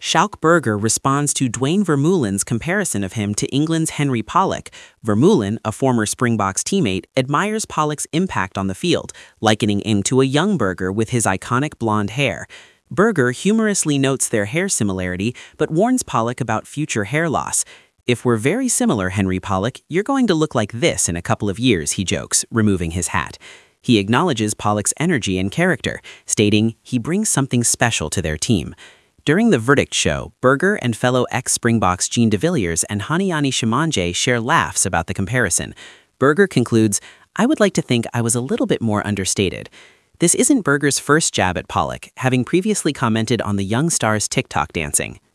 Schalk Burger responds to Dwayne Vermeulen's comparison of him to England's Henry Pollock. Vermeulen, a former Springboks teammate, admires Pollock's impact on the field, likening him to a young Burger with his iconic blonde hair. Burger humorously notes their hair similarity, but warns Pollock about future hair loss. "If we're very similar, Henry Pollock, you're going to look like this in a couple of years," he jokes, removing his hat. He acknowledges Pollock's energy and character, stating he brings something special to their team. During the verdict show, Burger and fellow ex-Springboks Jean de Villiers and Haniani Shimanje share laughs about the comparison. Burger concludes, "I would like to think I was a little bit more understated." This isn't Burger's first jab at Pollock, having previously commented on the young star's TikTok dancing.